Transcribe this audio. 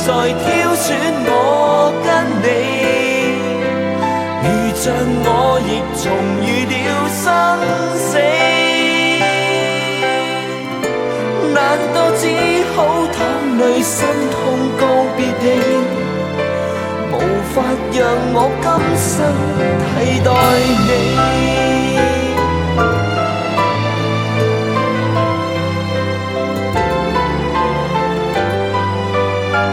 再挑選我跟你，如像我亦重遇了生死，難道只好淌淚心痛告別你，無法讓我今生替代你。